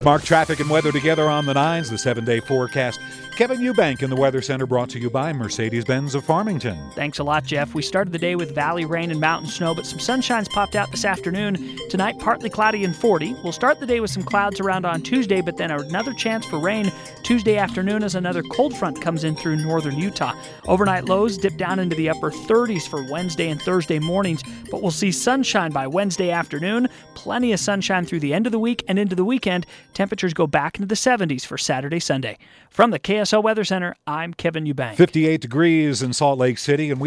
Mark traffic and weather together on the 9s, the 7-day forecast. Kevin Eubank in the Weather Center, brought to you by Mercedes-Benz of Farmington. Thanks a lot, Jeff. We started the day with valley rain and mountain snow, but some sunshine's popped out this afternoon. Tonight, partly cloudy and 40. We'll start the day with some clouds around on Tuesday, but then another chance for rain Tuesday afternoon as another cold front comes in through northern Utah. Overnight lows dip down into the upper 30s for Wednesday and Thursday mornings, but we'll see sunshine by Wednesday afternoon. Plenty of sunshine through the end of the week and into the weekend. Temperatures go back into the 70s for Saturday, Sunday. From the KSL Weather Center, I'm Kevin Eubank. 58 degrees in Salt Lake City, and